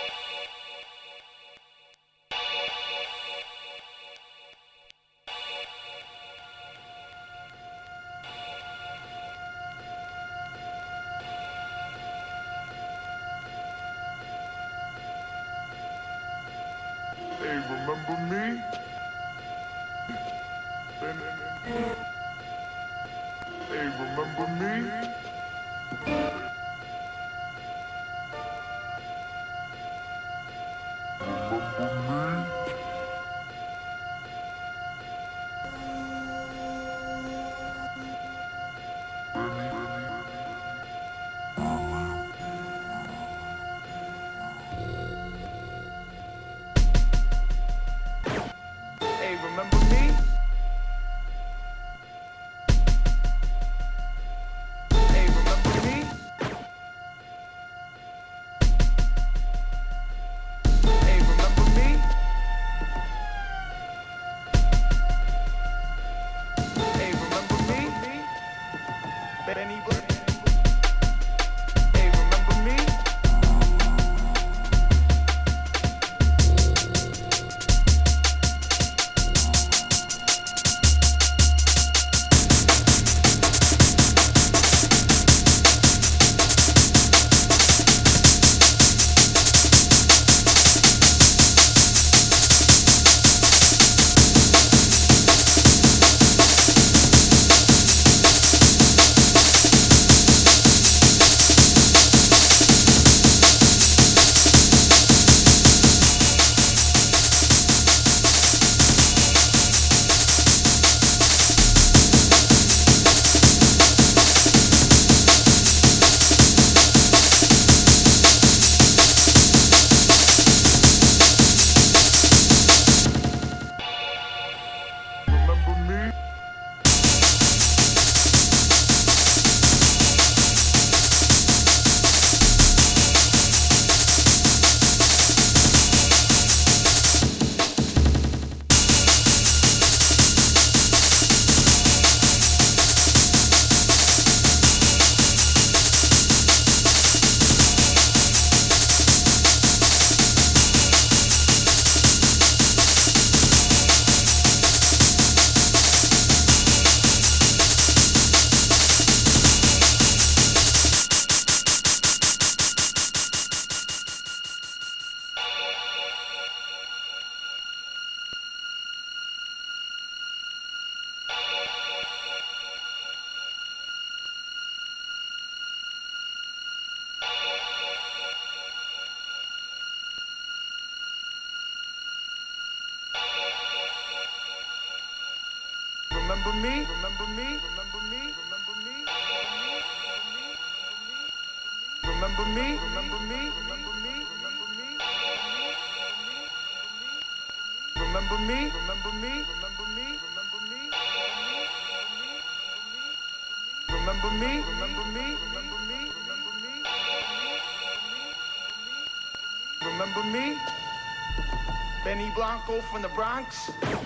Hey, remember me? Hey, remember me? Hey, remember me? Hey, remember me? Hey, remember me? Hey, remember me? Benny Black. Hey, remember me? Remember me? Remember me? Remember me? Remember me? Remember me? Remember me? Remember me? Remember me? Remember me? Remember me? Remember me? Remember me? Remember me? Remember me? Remember me? Remember me? Remember me? Benny Blanco from the Bronx.